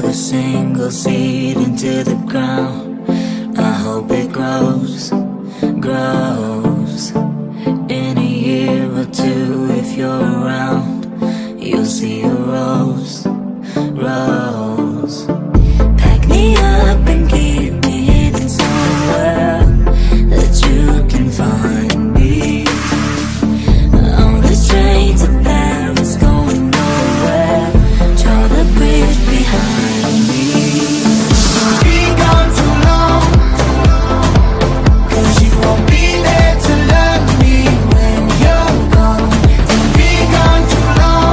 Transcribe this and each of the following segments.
a single seed into the ground. I hope it grows, grows. In a year or two, if you're around, you'll see a rose, rose. Pack me up and keep me hidden somewhere that you can find me. On this train to Paris, going nowhere. Draw the bridge behind me. Be gone too long, 'cause you won't be there to love me when you're gone. Don't be gone too long.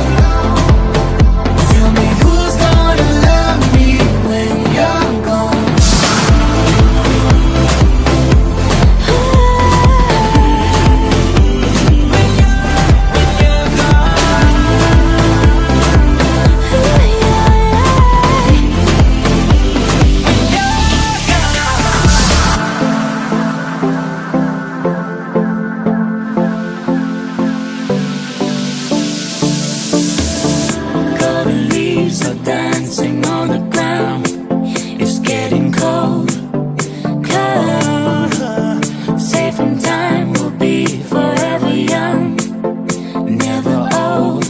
Tell me who's gonna love me when you're gone. Golden leaves are dancing on the ground. It's getting cold, cold. Safe from time, we'll be forever young, never old.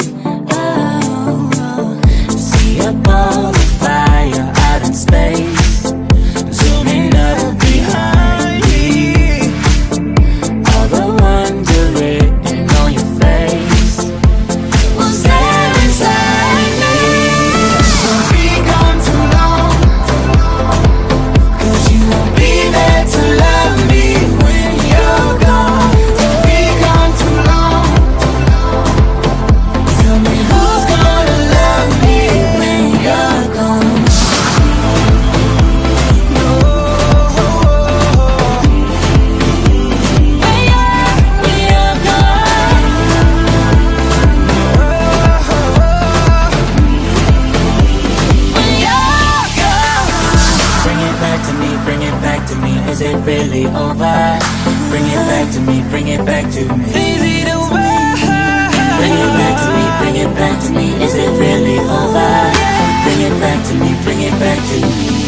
Oh, see up all the fire out in space, zooming up behind me. All the wonder written on your face was there inside me. Don't be gone too long, 'cause you won't be there to love me when you're gone. Don't be gone too long. Tell me who's gonna love me when you're gone. When you're gone. When you're gone. Bring it back to me, bring it back to me. Is it really over? Bring it back to me, bring it back to me. Is it over? Bring it back to me, bring it back to me. Is it really over? Bring it back to me, bring it back to me.